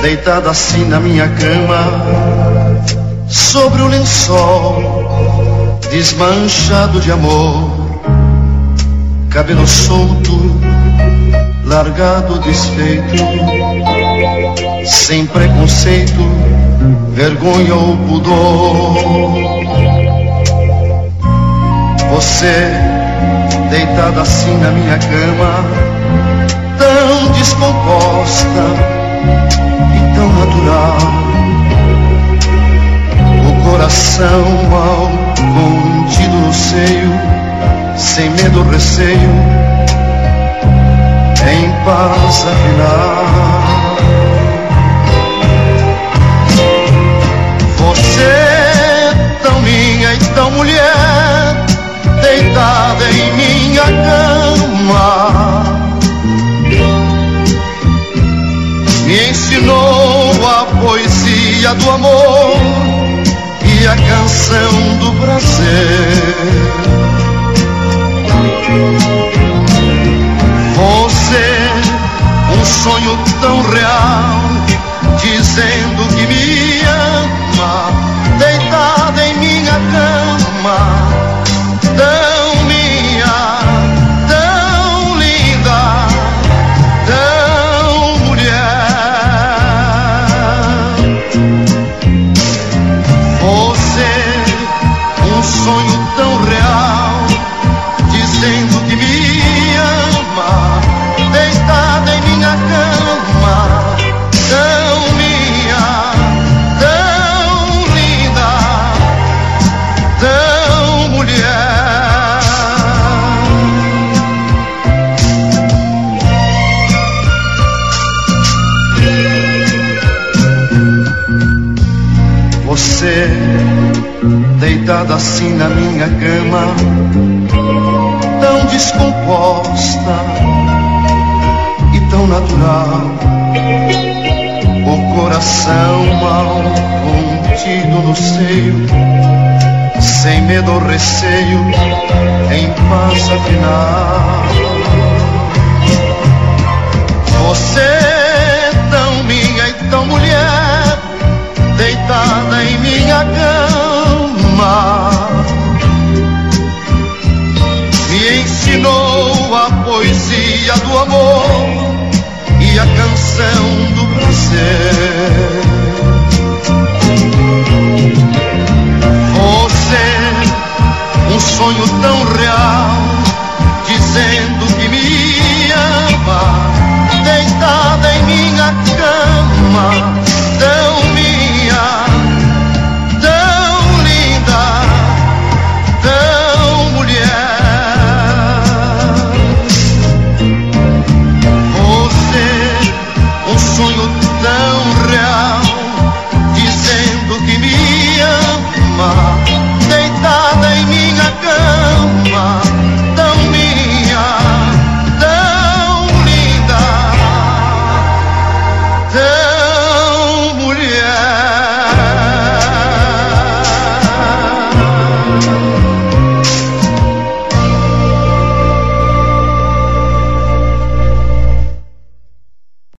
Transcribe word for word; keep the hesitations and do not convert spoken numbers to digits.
deitada assim na minha cama, sobre o lençol desmanchado de amor, cabelo solto, largado, desfeito, sem preconceito, vergonha ou pudor. Você, deitada assim na minha cama, tão descomposta e tão natural, o coração mal contido no seio, sem medo ou receio, em paz afinal. Você, tão minha e tão mulher, deitada em minha cama, me ensinou a poesia do amor e a canção do prazer. Você, um sonho tão real, dizendo que me ama, deitada em minha cama, tão minha, tão linda, tão mulher. Você, um sonho tão real, dizendo que me ama, deitada em minha cama, tão minha, tão linda, tão mulher. Você, deitada assim na minha cama, tão descomposta e tão natural, o coração mal contido no seio, sem medo ou receio, em paz afinal. Você, tão minha e tão mulher, deitada em minha cama, me ensinou a poesia do amor e a canção do prazer. Você, um sonho tão real, dizendo que me ama, deitada em minha cama,